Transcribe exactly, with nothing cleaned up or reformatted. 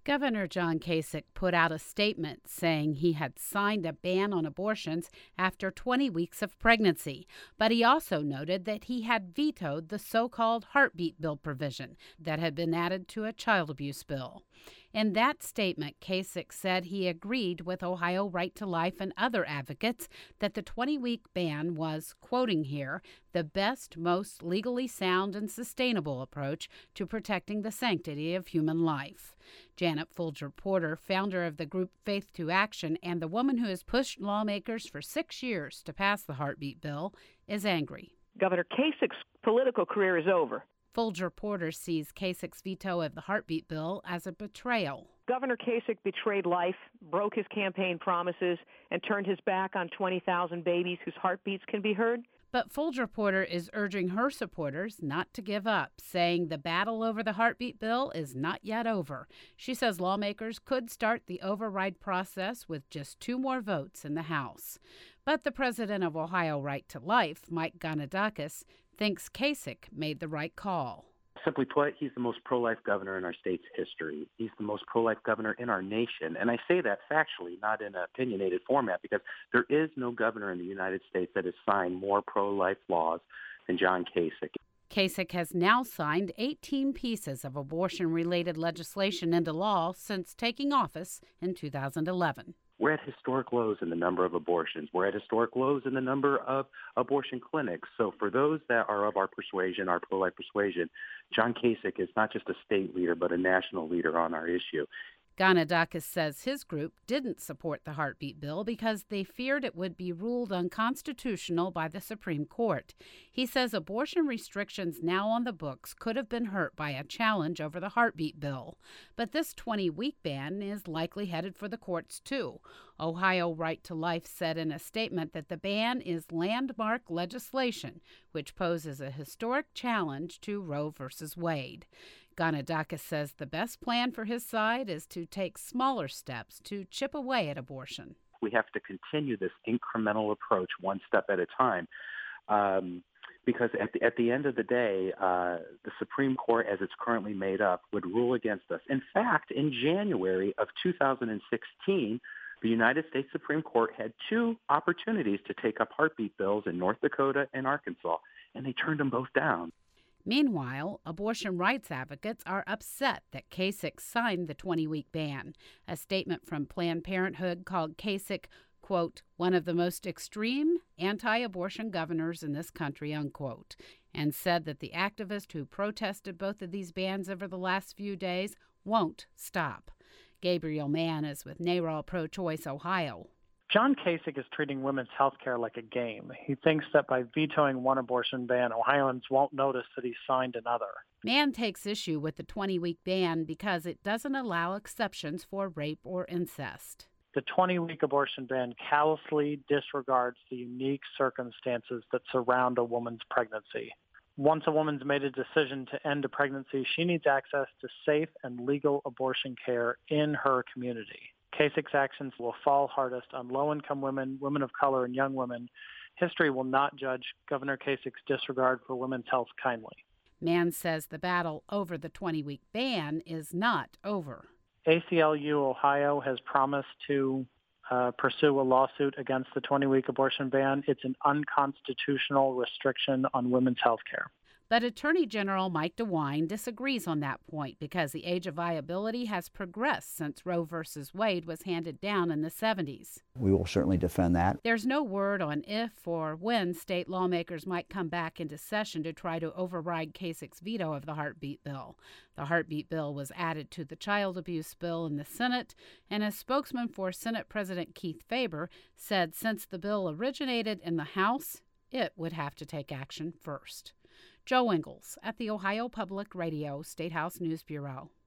Governor John Kasich put out a statement saying he had signed a ban on abortions after twenty weeks of pregnancy, but he also noted that he had vetoed the so-called heartbeat bill provision that had been added to a child abuse bill. In that statement, Kasich said he agreed with Ohio Right to Life and other advocates that the twenty-week ban was, quoting here, the best, most legally sound and sustainable approach to protecting the sanctity of human life. Janet Folger Porter, founder of the group Faith to Action and the woman who has pushed lawmakers for six years to pass the heartbeat bill, is angry. Governor Kasich's political career is over. Folger Porter sees Kasich's veto of the heartbeat bill as a betrayal. Governor Kasich betrayed life, broke his campaign promises, and turned his back on twenty thousand babies whose heartbeats can be heard. But Folger Porter is urging her supporters not to give up, saying the battle over the heartbeat bill is not yet over. She says lawmakers could start the override process with just two more votes in the House. But the president of Ohio Right to Life, Mike Ganadakis, thinks Kasich made the right call. Simply put, he's the most pro-life governor in our state's history. He's the most pro-life governor in our nation. And I say that factually, not in an opinionated format, because there is no governor in the United States that has signed more pro-life laws than John Kasich. Kasich has now signed eighteen pieces of abortion-related legislation into law since taking office in two thousand eleven. We're at historic lows in the number of abortions. We're at historic lows in the number of abortion clinics. So for those that are of our persuasion, our pro-life persuasion, John Kasich is not just a state leader, but a national leader on our issue. Ganadakis says his group didn't support the heartbeat bill because they feared it would be ruled unconstitutional by the Supreme Court. He says abortion restrictions now on the books could have been hurt by a challenge over the heartbeat bill. But this twenty-week ban is likely headed for the courts, too. Ohio Right to Life said in a statement that the ban is landmark legislation, which poses a historic challenge to Roe versus Wade. Ganadakis says the best plan for his side is to take smaller steps to chip away at abortion. We have to continue this incremental approach one step at a time um, because at the, at the end of the day, uh, the Supreme Court, as it's currently made up, would rule against us. In fact, in January of two thousand sixteen, the United States Supreme Court had two opportunities to take up heartbeat bills in North Dakota and Arkansas, and they turned them both down. Meanwhile, abortion rights advocates are upset that Kasich signed the twenty-week ban. A statement from Planned Parenthood called Kasich, quote, one of the most extreme anti-abortion governors in this country, unquote, and said that the activists who protested both of these bans over the last few days won't stop. Gabriel Mann is with NARAL Pro-Choice Ohio. John Kasich is treating women's health care like a game. He thinks that by vetoing one abortion ban, Ohioans won't notice that he signed another. Mann takes issue with the twenty-week ban because it doesn't allow exceptions for rape or incest. The twenty-week abortion ban callously disregards the unique circumstances that surround a woman's pregnancy. Once a woman's made a decision to end a pregnancy, she needs access to safe and legal abortion care in her community. Kasich's actions will fall hardest on low-income women, women of color, and young women. History will not judge Governor Kasich's disregard for women's health kindly. Mann says the battle over the twenty-week ban is not over. A C L U Ohio has promised to uh, pursue a lawsuit against the twenty-week abortion ban. It's an unconstitutional restriction on women's health care. But Attorney General Mike DeWine disagrees on that point because the age of viability has progressed since Roe versus Wade was handed down in the seventies. We will certainly defend that. There's no word on if or when state lawmakers might come back into session to try to override Kasich's veto of the heartbeat bill. The heartbeat bill was added to the child abuse bill in the Senate, and a spokesman for Senate President Keith Faber said since the bill originated in the House, it would have to take action first. Joe Ingles at the Ohio Public Radio State House News Bureau.